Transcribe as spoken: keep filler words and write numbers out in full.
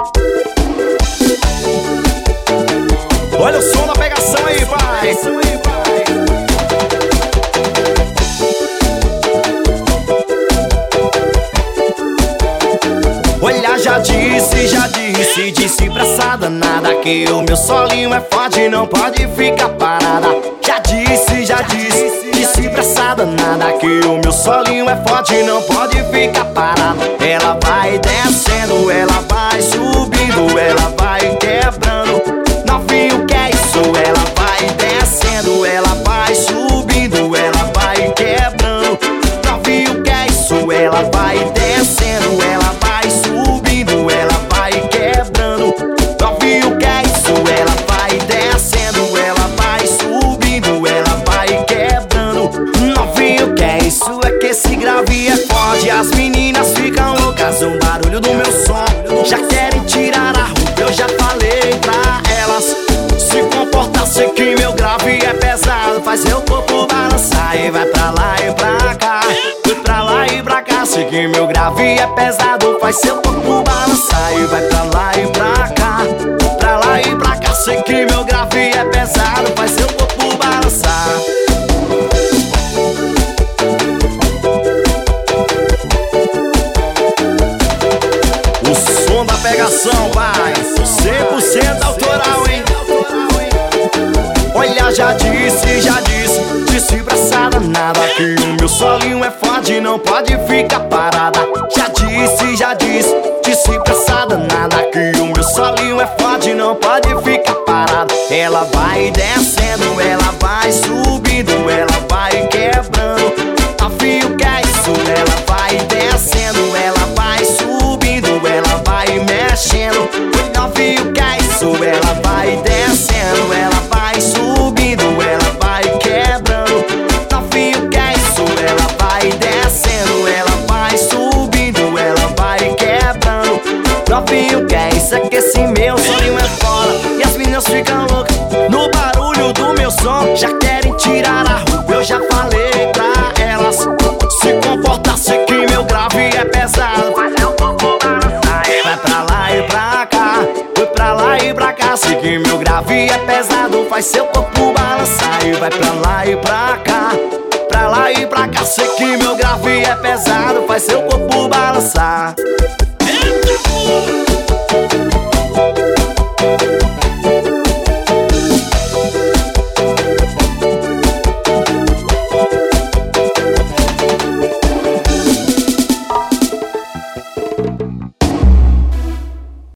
Olha o som da pegação aí, pai. Olha, já disse, já disse, disse pra essa danada que o meu solinho é forte e não pode ficar parada. Já disse, já disse, disse pra essa danada que o meu solinho é forte e não pode ficar parada. Ela vai descendo, ela vai subindo, ela vai quebrando. Novinho, que é isso? Ela vai descendo, ela vai subindo, ela vai quebrando. Novinho, que é isso? Ela vai descendo, ela vai subindo, ela vai quebrando. Novinho, que é isso? Ela vai descendo, ela vai subindo, ela vai quebrando. Novinho, que é isso? É que esse grave é forte. As meninas ficam loucas, o barulho do meu som. Já querem tirar a roupa, eu já falei pra elas se comportar, sei que meu grave é pesado. Faz seu corpo balançar e vai pra lá e pra cá, vai pra lá e pra cá. Sei que meu grave é pesado, faz seu corpo balançar e vai pra lá e pra cá, pra lá e pra cá. Sei que meu grave é pesado, faz seu corpo balançar. O som da pegação, vai, cem por cento autoral, hein? Olha, já disse, já disse, disse pra essa danada que o meu solinho é forte e não pode ficar parada. Já disse, já disse, disse pra essa danada que o meu solinho é forte e não pode ficar parada. Ela vai descendo, ela vai subindo, ela vai quebrando. Novinho, que é isso? Ela vai descendo, ela vai subindo, ela vai mexendo. Novinho, que é isso? Ela vai descendo, ela vai subindo, ela vai quebrando. Novinho, que é isso? Ela vai descendo, ela vai subindo, ela vai quebrando. Novinho, que é isso? É que esse meu solinho é foda e as meninas ficam loucas no barulho do meu som. Já querem tirar a roupa, eu já falei pra elas se comportar, sei que meu grave é pesado. Faz seu corpo balançar e vai pra lá e pra cá, vai pra lá e pra cá. Sei que meu grave é pesado, faz seu corpo balançar e vai pra lá e pra cá, pra lá e pra cá. Sei que meu grave é pesado, faz seu corpo balançar. Eita,